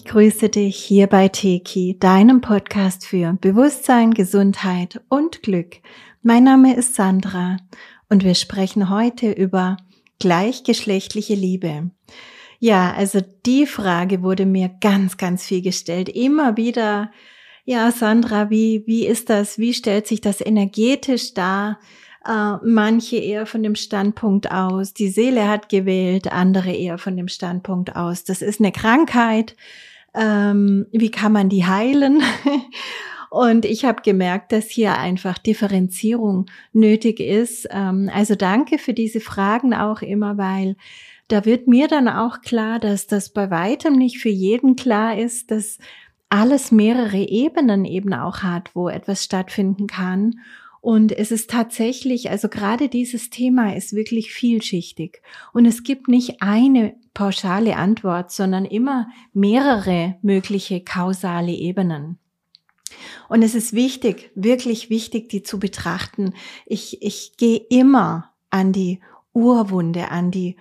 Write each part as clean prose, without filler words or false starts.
Ich grüße dich hier bei Teki, deinem Podcast für Bewusstsein, Gesundheit und Glück. Mein Name ist Sandra und wir sprechen heute über gleichgeschlechtliche Liebe. Ja, also die Frage wurde mir ganz, ganz viel gestellt. Immer wieder, ja, Sandra, wie ist das? Wie stellt sich das energetisch dar? Manche eher von dem Standpunkt aus, die Seele hat gewählt, andere eher von dem Standpunkt aus, das ist eine Krankheit, wie kann man die heilen? Und ich habe gemerkt, dass hier einfach Differenzierung nötig ist. Also danke für diese Fragen auch immer, weil da wird mir dann auch klar, dass das bei weitem nicht für jeden klar ist, dass alles mehrere Ebenen eben auch hat, wo etwas stattfinden kann. Und es ist tatsächlich, also gerade dieses Thema ist wirklich vielschichtig. Und es gibt nicht eine pauschale Antwort, sondern immer mehrere mögliche kausale Ebenen. Und es ist wichtig, wirklich wichtig, die zu betrachten. Ich gehe immer an die Urwunde, an die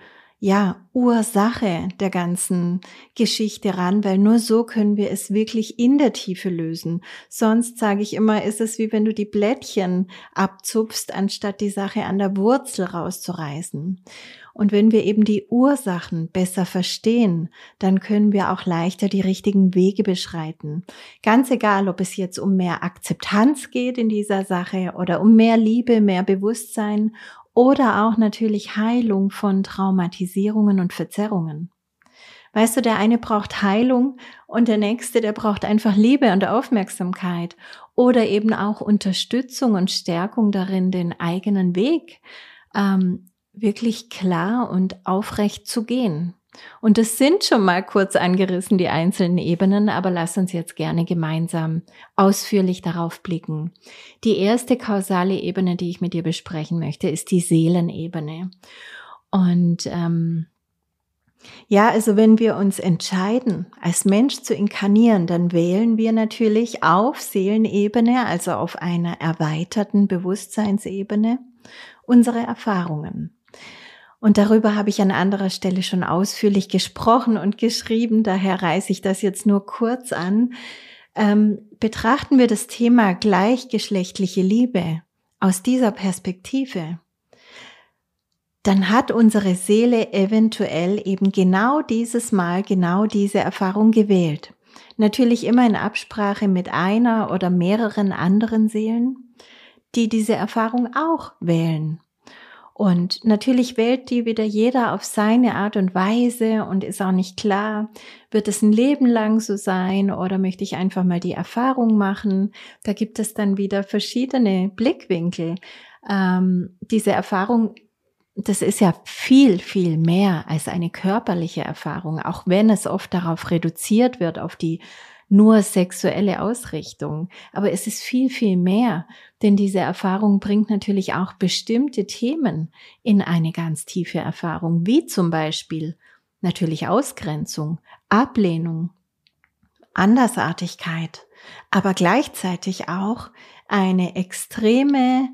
Ursache der ganzen Geschichte ran, weil nur so können wir es wirklich in der Tiefe lösen. Sonst sage ich immer, ist es wie wenn du die Blättchen abzupfst, anstatt die Sache an der Wurzel rauszureißen. Und wenn wir eben die Ursachen besser verstehen, dann können wir auch leichter die richtigen Wege beschreiten. Ganz egal, ob es jetzt um mehr Akzeptanz geht in dieser Sache oder um mehr Liebe, mehr Bewusstsein oder auch natürlich Heilung von Traumatisierungen und Verzerrungen. Weißt du, der eine braucht Heilung und der nächste, der braucht einfach Liebe und Aufmerksamkeit oder eben auch Unterstützung und Stärkung darin, den eigenen Weg wirklich klar und aufrecht zu gehen. Und das sind schon mal kurz angerissen, die einzelnen Ebenen, aber lass uns jetzt gerne gemeinsam ausführlich darauf blicken. Die erste kausale Ebene, die ich mit dir besprechen möchte, ist die Seelenebene. Und also wenn wir uns entscheiden, als Mensch zu inkarnieren, dann wählen wir natürlich auf Seelenebene, also auf einer erweiterten Bewusstseinsebene, unsere Erfahrungen. Und darüber habe ich an anderer Stelle schon ausführlich gesprochen und geschrieben, daher reiße ich das jetzt nur kurz an. Betrachten wir das Thema gleichgeschlechtliche Liebe aus dieser Perspektive, dann hat unsere Seele eventuell eben genau dieses Mal genau diese Erfahrung gewählt. Natürlich immer in Absprache mit einer oder mehreren anderen Seelen, die diese Erfahrung auch wählen. Und natürlich wählt die wieder jeder auf seine Art und Weise und ist auch nicht klar, wird es ein Leben lang so sein oder möchte ich einfach mal die Erfahrung machen? Da gibt es dann wieder verschiedene Blickwinkel. Diese Erfahrung, das ist ja viel, viel mehr als eine körperliche Erfahrung, auch wenn es oft darauf reduziert wird, auf die nur sexuelle Ausrichtung. Aber es ist viel, viel mehr, denn diese Erfahrung bringt natürlich auch bestimmte Themen in eine ganz tiefe Erfahrung, wie zum Beispiel natürlich Ausgrenzung, Ablehnung, Andersartigkeit, aber gleichzeitig auch eine extreme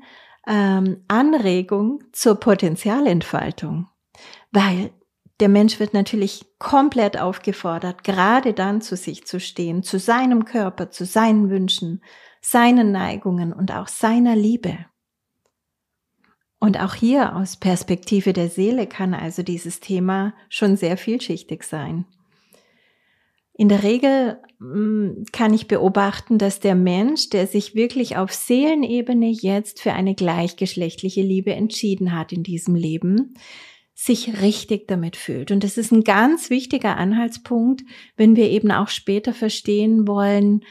Anregung zur Potenzialentfaltung, weil der Mensch wird natürlich komplett aufgefordert, gerade dann zu sich zu stehen, zu seinem Körper, zu seinen Wünschen, seinen Neigungen und auch seiner Liebe. Und auch hier aus Perspektive der Seele kann also dieses Thema schon sehr vielschichtig sein. In der Regel kann ich beobachten, dass der Mensch, der sich wirklich auf Seelenebene jetzt für eine gleichgeschlechtliche Liebe entschieden hat in diesem Leben, sich richtig damit fühlt. Und das ist ein ganz wichtiger Anhaltspunkt, wenn wir eben auch später verstehen wollen,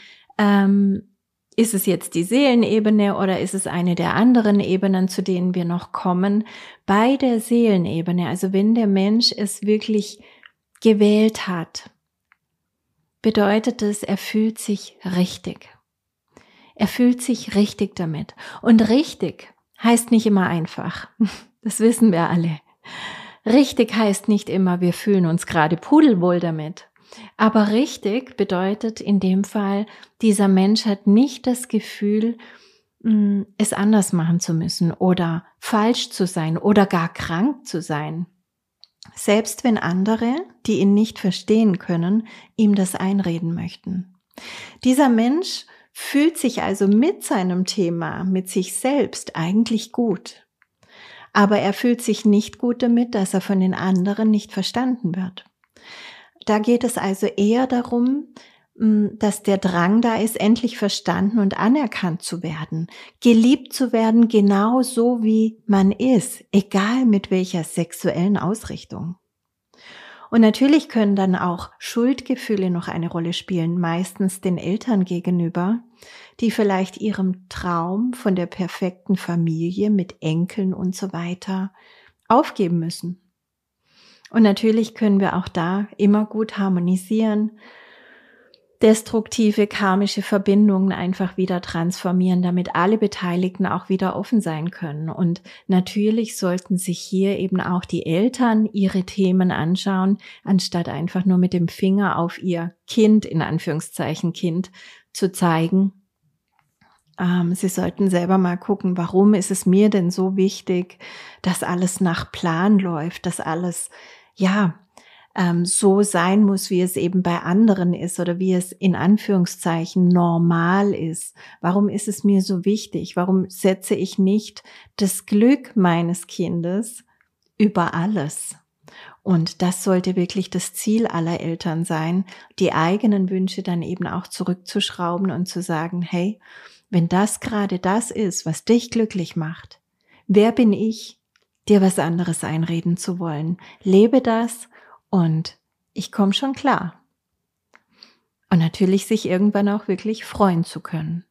ist es jetzt die Seelenebene oder ist es eine der anderen Ebenen, zu denen wir noch kommen? Bei der Seelenebene, also wenn der Mensch es wirklich gewählt hat, bedeutet es, er fühlt sich richtig. Er fühlt sich richtig damit. Und richtig heißt nicht immer einfach. Das wissen wir alle. Richtig heißt nicht immer, wir fühlen uns gerade pudelwohl damit. Aber richtig bedeutet in dem Fall, dieser Mensch hat nicht das Gefühl, es anders machen zu müssen oder falsch zu sein oder gar krank zu sein. selbst wenn andere, die ihn nicht verstehen können, ihm das einreden möchten. Dieser Mensch fühlt sich also mit seinem Thema, mit sich selbst eigentlich gut. Aber er fühlt sich nicht gut damit, dass er von den anderen nicht verstanden wird. Da geht es also eher darum, dass der Drang da ist, endlich verstanden und anerkannt zu werden, geliebt zu werden, genau so wie man ist, egal mit welcher sexuellen Ausrichtung. Und natürlich können dann auch Schuldgefühle noch eine Rolle spielen, meistens den Eltern gegenüber, die vielleicht ihrem Traum von der perfekten Familie mit Enkeln und so weiter aufgeben müssen. Und natürlich können wir auch da immer gut harmonisieren, destruktive karmische Verbindungen einfach wieder transformieren, damit alle Beteiligten auch wieder offen sein können. Und natürlich sollten sich hier eben auch die Eltern ihre Themen anschauen, anstatt einfach nur mit dem Finger auf ihr Kind, in Anführungszeichen Kind, zu zeigen. Sie sollten selber mal gucken, warum ist es mir denn so wichtig, dass alles nach Plan läuft, dass alles, so sein muss, wie es eben bei anderen ist oder wie es in Anführungszeichen normal ist. Warum ist es mir so wichtig? Warum setze ich nicht das Glück meines Kindes über alles? Und das sollte wirklich das Ziel aller Eltern sein, die eigenen Wünsche dann eben auch zurückzuschrauben und zu sagen, hey, wenn das gerade das ist, was dich glücklich macht, wer bin ich, dir was anderes einreden zu wollen? Lebe das und ich komme schon klar. Und natürlich sich irgendwann auch wirklich freuen zu können.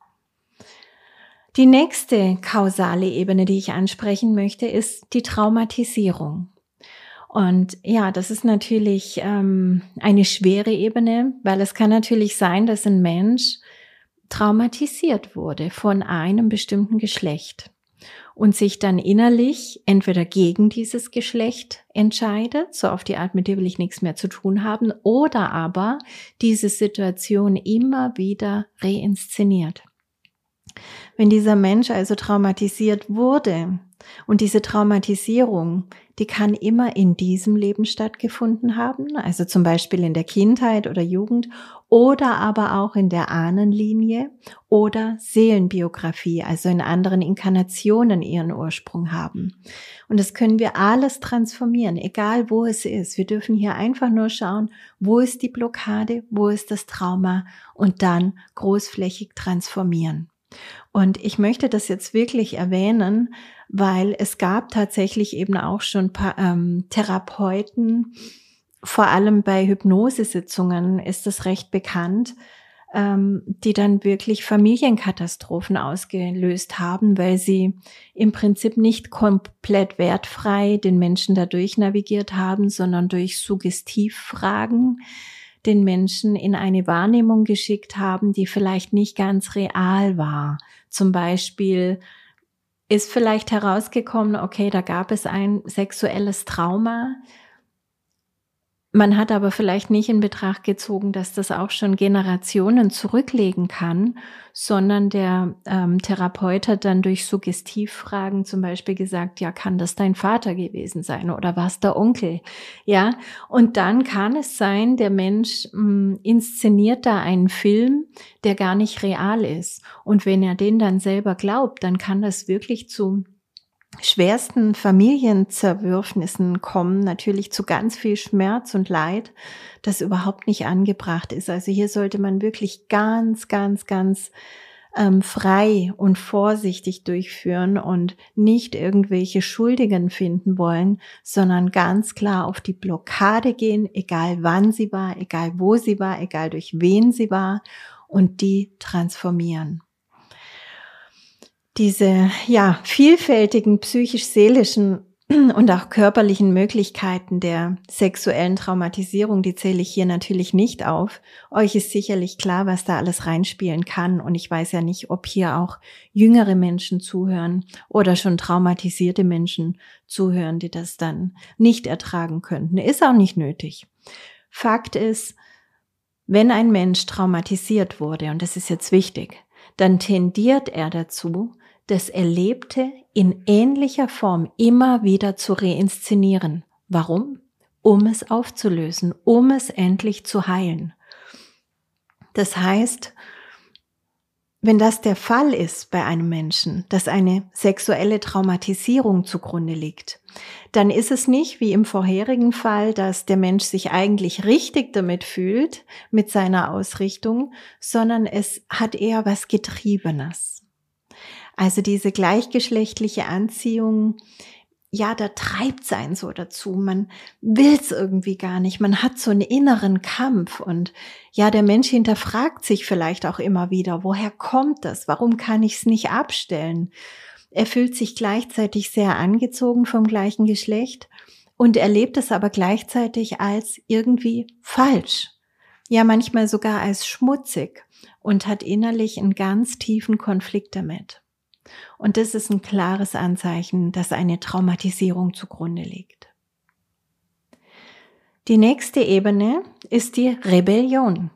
Die nächste kausale Ebene, die ich ansprechen möchte, ist die Traumatisierung. Und ja, das ist natürlich eine schwere Ebene, weil es kann natürlich sein, dass ein Mensch traumatisiert wurde von einem bestimmten Geschlecht und sich dann innerlich entweder gegen dieses Geschlecht entscheidet, so auf die Art, mit dir will ich nichts mehr zu tun haben, oder aber diese Situation immer wieder reinszeniert. Wenn dieser Mensch also traumatisiert wurde und diese Traumatisierung, die kann immer in diesem Leben stattgefunden haben, also zum Beispiel in der Kindheit oder Jugend oder aber auch in der Ahnenlinie oder Seelenbiografie, also in anderen Inkarnationen ihren Ursprung haben. Und das können wir alles transformieren, egal wo es ist. Wir dürfen hier einfach nur schauen, wo ist die Blockade, wo ist das Trauma und dann großflächig transformieren. Und ich möchte das jetzt wirklich erwähnen, weil es gab tatsächlich eben auch schon Therapeuten, vor allem bei Hypnosesitzungen ist es recht bekannt, die dann wirklich Familienkatastrophen ausgelöst haben, weil sie im Prinzip nicht komplett wertfrei den Menschen dadurch navigiert haben, sondern durch Suggestivfragen den Menschen in eine Wahrnehmung geschickt haben, die vielleicht nicht ganz real war. Zum Beispiel ist vielleicht herausgekommen, okay, da gab es ein sexuelles Trauma. Man hat aber vielleicht nicht in Betracht gezogen, dass das auch schon Generationen zurücklegen kann, sondern der Therapeut hat dann durch Suggestivfragen zum Beispiel gesagt, ja, kann das dein Vater gewesen sein oder war es der Onkel? Ja, und dann kann es sein, der Mensch inszeniert da einen Film, der gar nicht real ist. Und wenn er den dann selber glaubt, dann kann das wirklich zu schwersten Familienzerwürfnissen kommen, natürlich zu ganz viel Schmerz und Leid, das überhaupt nicht angebracht ist. Also hier sollte man wirklich ganz frei und vorsichtig durchführen und nicht irgendwelche Schuldigen finden wollen, sondern ganz klar auf die Blockade gehen, egal wann sie war, egal wo sie war, egal durch wen sie war, und die transformieren. Diese vielfältigen psychisch-seelischen und auch körperlichen Möglichkeiten der sexuellen Traumatisierung, die zähle ich hier natürlich nicht auf. Euch ist sicherlich klar, was da alles reinspielen kann, und ich weiß ja nicht, ob hier auch jüngere Menschen zuhören oder schon traumatisierte Menschen zuhören, die das dann nicht ertragen könnten. Ist auch nicht nötig. Fakt ist, wenn ein Mensch traumatisiert wurde, und das ist jetzt wichtig, dann tendiert er dazu, das Erlebte in ähnlicher Form immer wieder zu reinszenieren. Warum? Um es aufzulösen, um es endlich zu heilen. Das heißt, wenn das der Fall ist bei einem Menschen, dass eine sexuelle Traumatisierung zugrunde liegt, dann ist es nicht wie im vorherigen Fall, dass der Mensch sich eigentlich richtig damit fühlt, mit seiner Ausrichtung, sondern es hat eher was Getriebenes. Also diese gleichgeschlechtliche Anziehung, ja, da treibt es einen so dazu. Man will es irgendwie gar nicht. Man hat so einen inneren Kampf und ja, der Mensch hinterfragt sich vielleicht auch immer wieder, woher kommt das? Warum kann ich es nicht abstellen? Er fühlt sich gleichzeitig sehr angezogen vom gleichen Geschlecht und erlebt es aber gleichzeitig als irgendwie falsch. Ja, manchmal sogar als schmutzig und hat innerlich einen ganz tiefen Konflikt damit. Und das ist ein klares Anzeichen, dass eine Traumatisierung zugrunde liegt. Die nächste Ebene ist die Rebellion.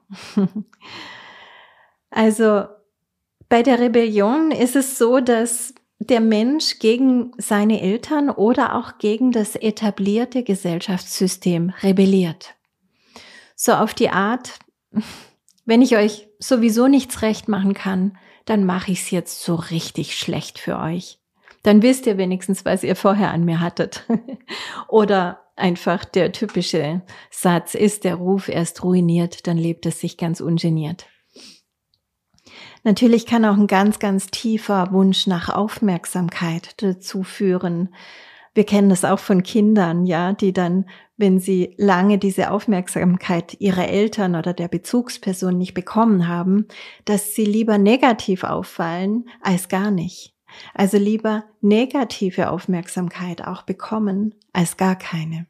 Also bei der Rebellion ist es so, dass der Mensch gegen seine Eltern oder auch gegen das etablierte Gesellschaftssystem rebelliert. So auf die Art, wenn ich euch sowieso nichts recht machen kann, dann mache ich es jetzt so richtig schlecht für euch. Dann wisst ihr wenigstens, was ihr vorher an mir hattet. Oder einfach der typische Satz, ist der Ruf erst ruiniert, dann lebt es sich ganz ungeniert. Natürlich kann auch ein ganz, ganz tiefer Wunsch nach Aufmerksamkeit dazu führen. Wir kennen das auch von Kindern, ja, die dann, wenn sie lange diese Aufmerksamkeit ihrer Eltern oder der Bezugsperson nicht bekommen haben, dass sie lieber negativ auffallen als gar nicht. Also lieber negative Aufmerksamkeit auch bekommen als gar keine.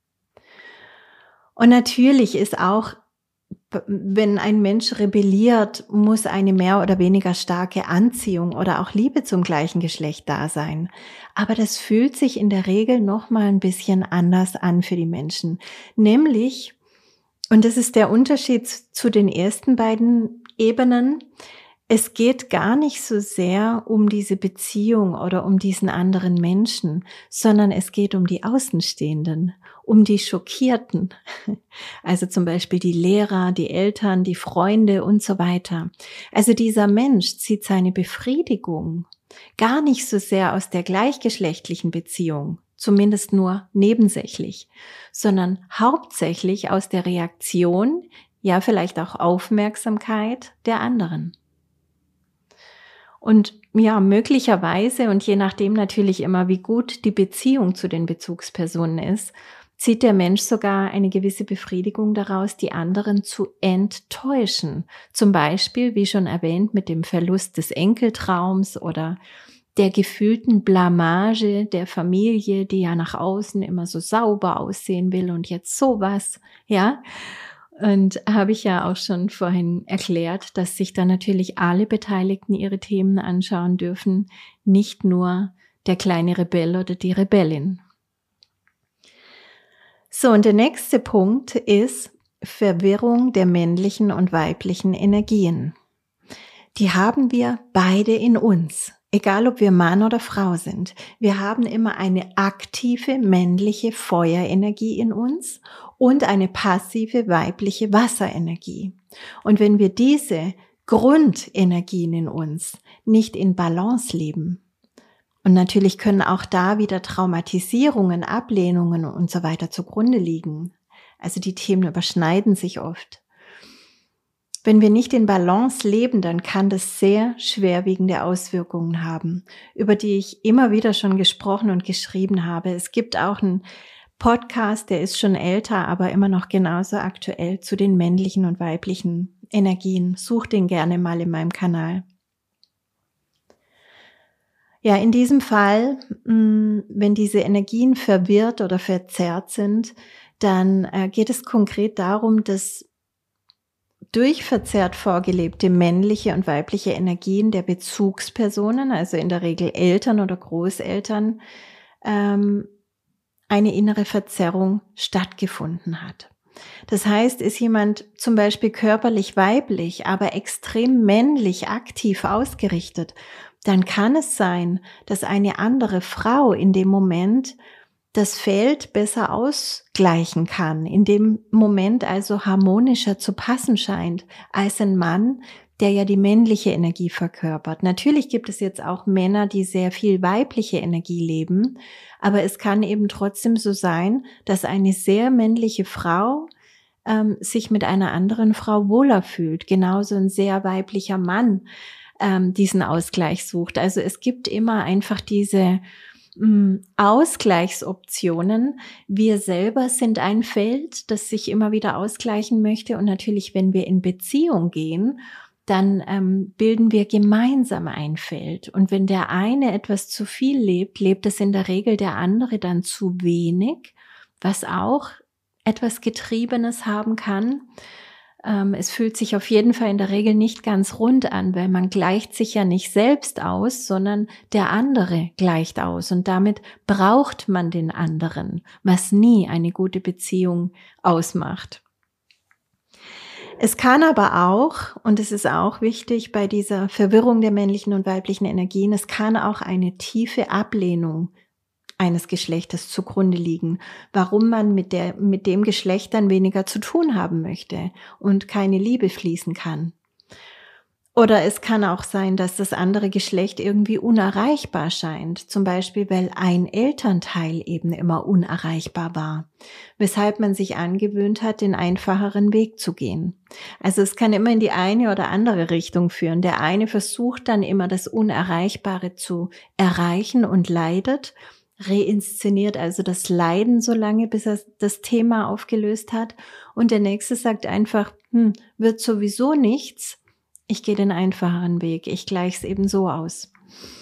Und natürlich ist auch, wenn ein Mensch rebelliert, muss eine mehr oder weniger starke Anziehung oder auch Liebe zum gleichen Geschlecht da sein. Aber das fühlt sich in der Regel noch mal ein bisschen anders an für die Menschen. Nämlich, und das ist der Unterschied zu den ersten beiden Ebenen, es geht gar nicht so sehr um diese Beziehung oder um diesen anderen Menschen, sondern es geht um die Außenstehenden, um die Schockierten. Also zum Beispiel die Lehrer, die Eltern, die Freunde und so weiter. Also dieser Mensch zieht seine Befriedigung gar nicht so sehr aus der gleichgeschlechtlichen Beziehung, zumindest nur nebensächlich, sondern hauptsächlich aus der Reaktion, ja vielleicht auch Aufmerksamkeit der anderen. Und ja, möglicherweise und je nachdem natürlich immer, wie gut die Beziehung zu den Bezugspersonen ist, zieht der Mensch sogar eine gewisse Befriedigung daraus, die anderen zu enttäuschen. Zum Beispiel, wie schon erwähnt, mit dem Verlust des Enkeltraums oder der gefühlten Blamage der Familie, die ja nach außen immer so sauber aussehen will und jetzt sowas, ja. Und habe ich ja auch schon vorhin erklärt, dass sich da natürlich alle Beteiligten ihre Themen anschauen dürfen, nicht nur der kleine Rebell oder die Rebellin. So, und der nächste Punkt ist Verwirrung der männlichen und weiblichen Energien. Die haben wir beide in uns, egal ob wir Mann oder Frau sind. Wir haben immer eine aktive männliche Feuerenergie in uns und eine passive weibliche Wasserenergie. Und wenn wir diese Grundenergien in uns nicht in Balance leben, und natürlich können auch da wieder Traumatisierungen, Ablehnungen und so weiter zugrunde liegen. Also die Themen überschneiden sich oft. Wenn wir nicht in Balance leben, dann kann das sehr schwerwiegende Auswirkungen haben, über die ich immer wieder schon gesprochen und geschrieben habe. Es gibt auch einen Podcast, der ist schon älter, aber immer noch genauso aktuell zu den männlichen und weiblichen Energien. Such den gerne mal in meinem Kanal. Ja, in diesem Fall, wenn diese Energien verwirrt oder verzerrt sind, dann geht es konkret darum, dass durch verzerrt vorgelebte männliche und weibliche Energien der Bezugspersonen, also in der Regel Eltern oder Großeltern, eine innere Verzerrung stattgefunden hat. Das heißt, ist jemand zum Beispiel körperlich weiblich, aber extrem männlich aktiv ausgerichtet, dann kann es sein, dass eine andere Frau in dem Moment das Feld besser ausgleichen kann, in dem Moment also harmonischer zu passen scheint als ein Mann, der ja die männliche Energie verkörpert. Natürlich gibt es jetzt auch Männer, die sehr viel weibliche Energie leben, aber es kann eben trotzdem so sein, dass eine sehr männliche Frau sich mit einer anderen Frau wohler fühlt. Genauso ein sehr weiblicher Mann diesen Ausgleich sucht. Also es gibt immer einfach diese Ausgleichsoptionen. Wir selber sind ein Feld, das sich immer wieder ausgleichen möchte. Und natürlich, wenn wir in Beziehung gehen, dann bilden wir gemeinsam ein Feld. Und wenn der eine etwas zu viel lebt, lebt es in der Regel der andere dann zu wenig, was auch etwas Getriebenes haben kann. Es fühlt sich auf jeden Fall in der Regel nicht ganz rund an, weil man gleicht sich ja nicht selbst aus, sondern der andere gleicht aus. Und damit braucht man den anderen, was nie eine gute Beziehung ausmacht. Es kann aber auch, und es ist auch wichtig bei dieser Verwirrung der männlichen und weiblichen Energien, es kann auch eine tiefe Ablehnung eines Geschlechtes zugrunde liegen, warum man mit dem Geschlecht dann weniger zu tun haben möchte und keine Liebe fließen kann. Oder es kann auch sein, dass das andere Geschlecht irgendwie unerreichbar scheint, zum Beispiel weil ein Elternteil eben immer unerreichbar war, weshalb man sich angewöhnt hat, den einfacheren Weg zu gehen. Also es kann immer in die eine oder andere Richtung führen. Der eine versucht dann immer das Unerreichbare zu erreichen und leidet, reinszeniert also das Leiden so lange, bis er das Thema aufgelöst hat. Und der nächste sagt einfach, wird sowieso nichts. Ich gehe den einfacheren Weg, ich gleiche es eben so aus.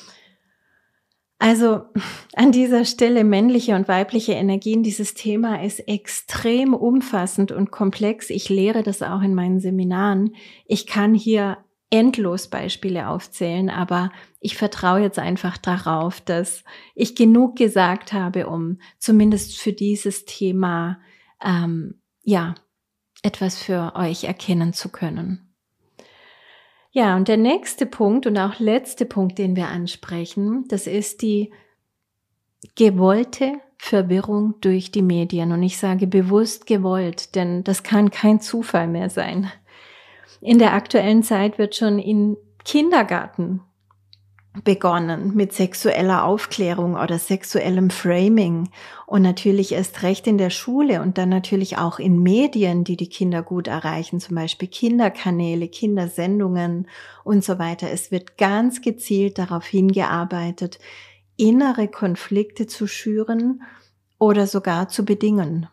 Also an dieser Stelle männliche und weibliche Energien, dieses Thema ist extrem umfassend und komplex. Ich lehre das auch in meinen Seminaren. Ich kann hier endlos Beispiele aufzählen, aber ich vertraue jetzt einfach darauf, dass ich genug gesagt habe, um zumindest für dieses Thema etwas für euch erkennen zu können. Ja, und der nächste Punkt und auch letzte Punkt, den wir ansprechen, das ist die gewollte Verwirrung durch die Medien. Und ich sage bewusst gewollt, denn das kann kein Zufall mehr sein. In der aktuellen Zeit wird schon im Kindergarten begonnen mit sexueller Aufklärung oder sexuellem Framing und natürlich erst recht in der Schule und dann natürlich auch in Medien, die die Kinder gut erreichen, zum Beispiel Kinderkanäle, Kindersendungen und so weiter. Es wird ganz gezielt darauf hingearbeitet, innere Konflikte zu schüren oder sogar zu bedingen.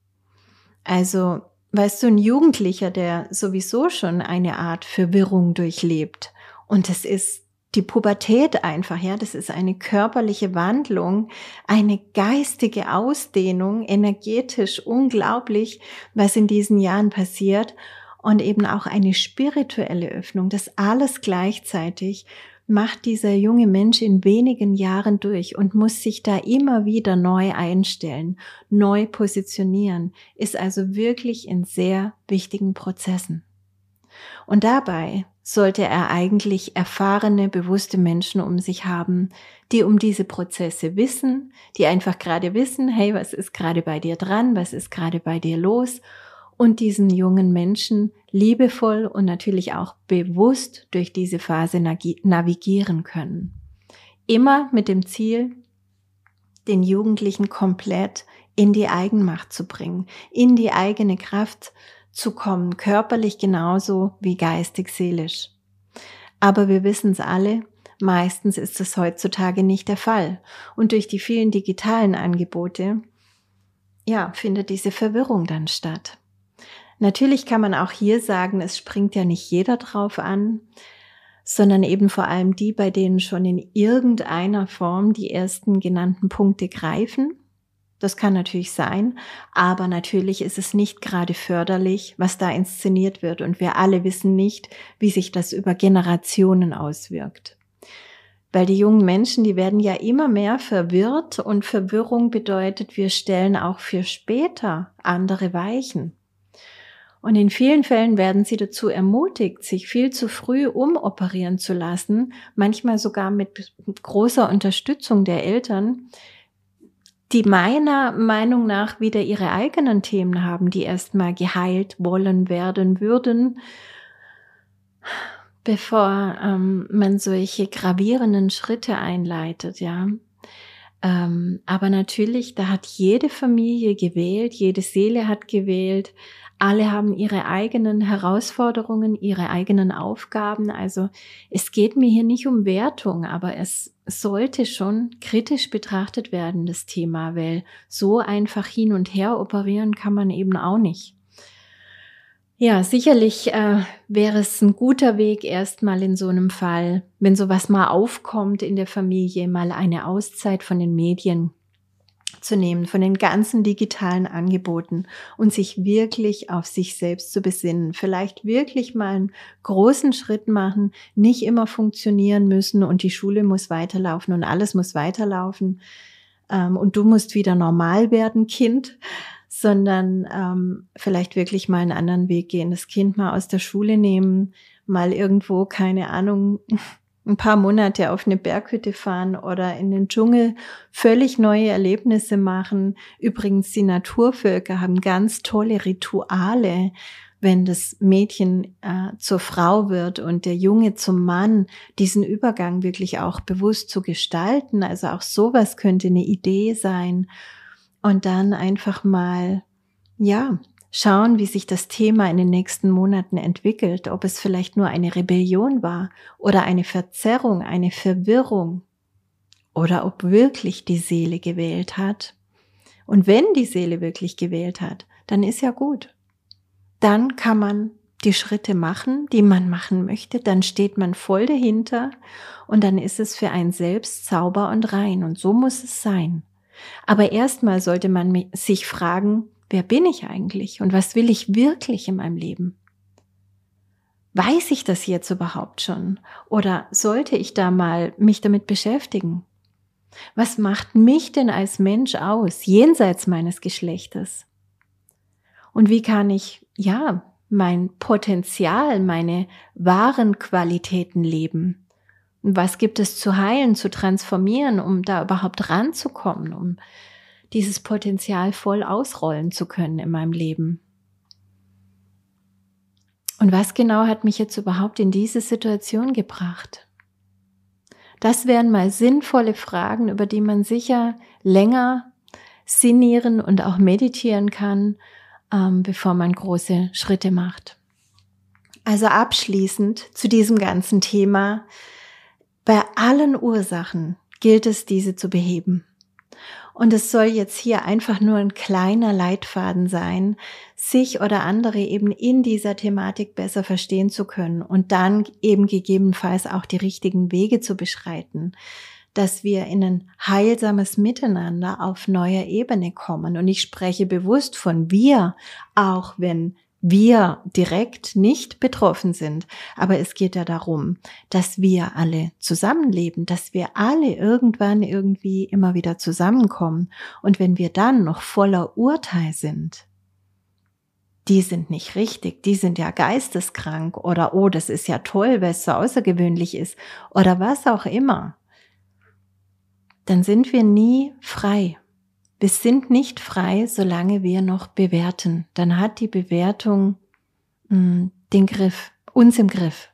Also, weißt du, ein Jugendlicher, der sowieso schon eine Art Verwirrung durchlebt und es ist die Pubertät einfach, ja, das ist eine körperliche Wandlung, eine geistige Ausdehnung, energetisch unglaublich, was in diesen Jahren passiert und eben auch eine spirituelle Öffnung. Das alles gleichzeitig macht dieser junge Mensch in wenigen Jahren durch und muss sich da immer wieder neu einstellen, neu positionieren, ist also wirklich in sehr wichtigen Prozessen. Und dabei sollte er eigentlich erfahrene, bewusste Menschen um sich haben, die um diese Prozesse wissen, die einfach gerade wissen, hey, was ist gerade bei dir dran, was ist gerade bei dir los und diesen jungen Menschen liebevoll und natürlich auch bewusst durch diese Phase navigieren können. Immer mit dem Ziel, den Jugendlichen komplett in die Eigenmacht zu bringen, in die eigene Kraft zu kommen, körperlich genauso wie geistig, seelisch. Aber wir wissen es alle, meistens ist es heutzutage nicht der Fall. Und durch die vielen digitalen Angebote, findet diese Verwirrung dann statt. Natürlich kann man auch hier sagen, es springt ja nicht jeder drauf an, sondern eben vor allem die, bei denen schon in irgendeiner Form die ersten genannten Punkte greifen. Das kann natürlich sein, aber natürlich ist es nicht gerade förderlich, was da inszeniert wird. Und wir alle wissen nicht, wie sich das über Generationen auswirkt. Weil die jungen Menschen, die werden ja immer mehr verwirrt und Verwirrung bedeutet, wir stellen auch für später andere Weichen. Und in vielen Fällen werden sie dazu ermutigt, sich viel zu früh umoperieren zu lassen, manchmal sogar mit großer Unterstützung der Eltern, die meiner Meinung nach wieder ihre eigenen Themen haben, die erstmal geheilt wollen werden würden, bevor man solche gravierenden Schritte einleitet, ja. Aber natürlich, da hat jede Familie gewählt, jede Seele hat gewählt, alle haben ihre eigenen Herausforderungen, ihre eigenen Aufgaben. Also es geht mir hier nicht um Wertung, aber es sollte schon kritisch betrachtet werden, das Thema, weil so einfach hin und her operieren kann man eben auch nicht. Ja, sicherlich wäre es ein guter Weg, erstmal in so einem Fall, wenn sowas mal aufkommt in der Familie, mal eine Auszeit von den Medien zu nehmen, von den ganzen digitalen Angeboten und sich wirklich auf sich selbst zu besinnen. Vielleicht wirklich mal einen großen Schritt machen, nicht immer funktionieren müssen und die Schule muss weiterlaufen und alles muss weiterlaufen und du musst wieder normal werden, Kind, sondern vielleicht wirklich mal einen anderen Weg gehen, das Kind mal aus der Schule nehmen, mal irgendwo, keine Ahnung, ein paar Monate auf eine Berghütte fahren oder in den Dschungel, völlig neue Erlebnisse machen. Übrigens, die Naturvölker haben ganz tolle Rituale, wenn das Mädchen zur Frau wird und der Junge zum Mann, diesen Übergang wirklich auch bewusst zu gestalten. Also auch sowas könnte eine Idee sein. Und dann einfach mal, ja, schauen, wie sich das Thema in den nächsten Monaten entwickelt, ob es vielleicht nur eine Rebellion war oder eine Verzerrung, eine Verwirrung oder ob wirklich die Seele gewählt hat. Und wenn die Seele wirklich gewählt hat, dann ist ja gut. Dann kann man die Schritte machen, die man machen möchte, dann steht man voll dahinter und dann ist es für einen selbst sauber und rein und so muss es sein. Aber erstmal sollte man sich fragen, wer bin ich eigentlich und was will ich wirklich in meinem Leben? Weiß ich das jetzt überhaupt schon? Oder sollte ich da mal mich damit beschäftigen? Was macht mich denn als Mensch aus, jenseits meines Geschlechtes? Und wie kann ich, mein Potenzial, meine wahren Qualitäten leben? Und was gibt es zu heilen, zu transformieren, um da überhaupt ranzukommen, um dieses Potenzial voll ausrollen zu können in meinem Leben? Und was genau hat mich jetzt überhaupt in diese Situation gebracht? Das wären mal sinnvolle Fragen, über die man sicher länger sinnieren und auch meditieren kann, bevor man große Schritte macht. Also abschließend zu diesem ganzen Thema: Bei allen Ursachen gilt es, diese zu beheben. Und es soll jetzt hier einfach nur ein kleiner Leitfaden sein, sich oder andere eben in dieser Thematik besser verstehen zu können und dann eben gegebenenfalls auch die richtigen Wege zu beschreiten, dass wir in ein heilsames Miteinander auf neuer Ebene kommen. Und ich spreche bewusst von wir, auch wenn wir direkt nicht betroffen sind. Aber es geht ja darum, dass wir alle zusammenleben, dass wir alle irgendwann irgendwie immer wieder zusammenkommen. Und wenn wir dann noch voller Urteil sind, die sind nicht richtig, die sind ja geisteskrank oder oh, das ist ja toll, weil es so außergewöhnlich ist oder was auch immer, dann sind wir nie frei. Wir sind nicht frei, solange wir noch bewerten. Dann hat die Bewertung den Griff, uns im Griff.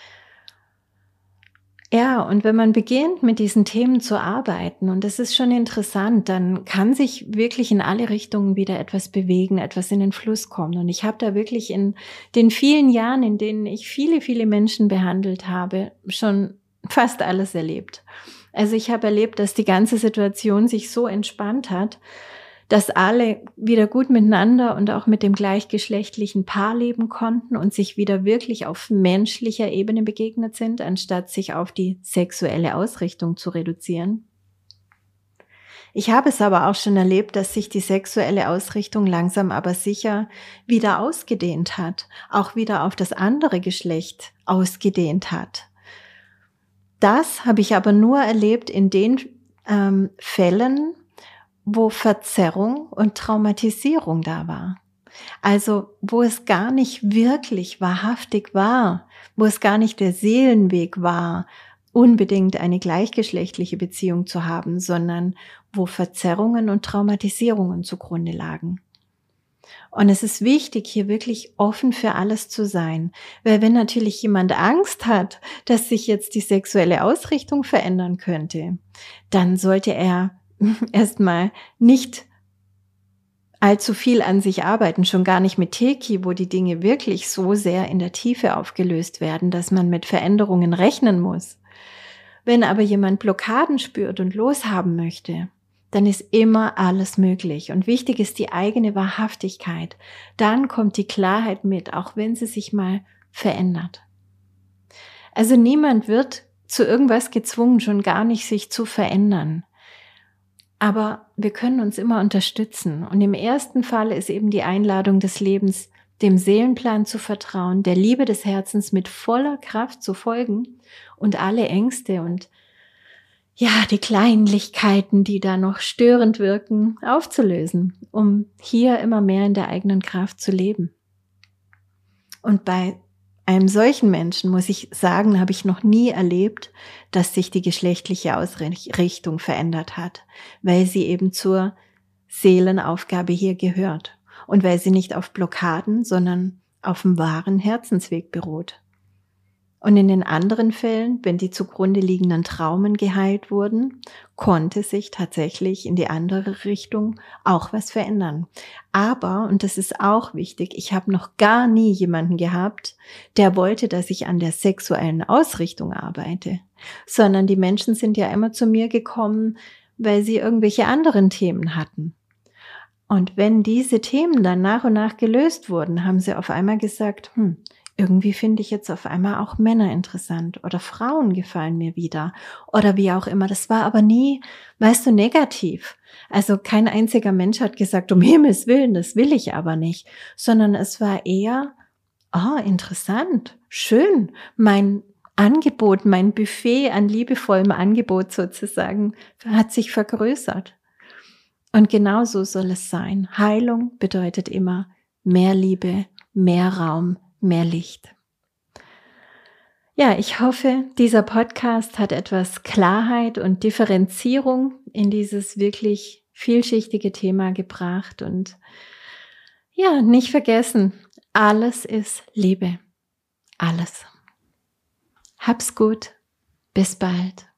Ja, und wenn man beginnt, mit diesen Themen zu arbeiten, und das ist schon interessant, dann kann sich wirklich in alle Richtungen wieder etwas bewegen, etwas in den Fluss kommen. Und ich habe da wirklich in den vielen Jahren, in denen ich viele, viele Menschen behandelt habe, schon fast alles erlebt. Also ich habe erlebt, dass die ganze Situation sich so entspannt hat, dass alle wieder gut miteinander und auch mit dem gleichgeschlechtlichen Paar leben konnten und sich wieder wirklich auf menschlicher Ebene begegnet sind, anstatt sich auf die sexuelle Ausrichtung zu reduzieren. Ich habe es aber auch schon erlebt, dass sich die sexuelle Ausrichtung langsam aber sicher wieder ausgedehnt hat, auch wieder auf das andere Geschlecht ausgedehnt hat. Das habe ich aber nur erlebt in den Fällen, wo Verzerrung und Traumatisierung da war. Also wo es gar nicht wirklich wahrhaftig war, wo es gar nicht der Seelenweg war unbedingt eine gleichgeschlechtliche Beziehung zu haben, sondern wo Verzerrungen und Traumatisierungen zugrunde lagen. Und es ist wichtig, hier wirklich offen für alles zu sein, weil wenn natürlich jemand Angst hat, dass sich jetzt die sexuelle Ausrichtung verändern könnte, dann sollte er erstmal nicht allzu viel an sich arbeiten, schon gar nicht mit Teki, wo die Dinge wirklich so sehr in der Tiefe aufgelöst werden, dass man mit Veränderungen rechnen muss. Wenn aber jemand Blockaden spürt und loshaben möchte, dann ist immer alles möglich. Und wichtig ist die eigene Wahrhaftigkeit. Dann kommt die Klarheit mit, auch wenn sie sich mal verändert. Also niemand wird zu irgendwas gezwungen, schon gar nicht sich zu verändern. Aber wir können uns immer unterstützen. Und im ersten Fall ist eben die Einladung des Lebens, dem Seelenplan zu vertrauen, der Liebe des Herzens mit voller Kraft zu folgen und alle Ängste und ja, die Kleinlichkeiten, die da noch störend wirken, aufzulösen, um hier immer mehr in der eigenen Kraft zu leben. Und bei einem solchen Menschen, muss ich sagen, habe ich noch nie erlebt, dass sich die geschlechtliche Ausrichtung verändert hat, weil sie eben zur Seelenaufgabe hier gehört und weil sie nicht auf Blockaden, sondern auf dem wahren Herzensweg beruht. Und in den anderen Fällen, wenn die zugrunde liegenden Traumen geheilt wurden, konnte sich tatsächlich in die andere Richtung auch was verändern. Aber, und das ist auch wichtig, ich habe noch gar nie jemanden gehabt, der wollte, dass ich an der sexuellen Ausrichtung arbeite, sondern die Menschen sind ja immer zu mir gekommen, weil sie irgendwelche anderen Themen hatten. Und wenn diese Themen dann nach und nach gelöst wurden, haben sie auf einmal gesagt, irgendwie finde ich jetzt auf einmal auch Männer interessant oder Frauen gefallen mir wieder oder wie auch immer. Das war aber nie, weißt du, negativ. Also kein einziger Mensch hat gesagt, um Himmels Willen, das will ich aber nicht, sondern es war eher, interessant, schön, mein Angebot, mein Buffet an liebevollem Angebot sozusagen hat sich vergrößert. Und genau so soll es sein. Heilung bedeutet immer mehr Liebe, mehr Raum, mehr Licht. Ja, ich hoffe, dieser Podcast hat etwas Klarheit und Differenzierung in dieses wirklich vielschichtige Thema gebracht. Und ja, nicht vergessen, alles ist Liebe. Alles. Hab's gut. Bis bald.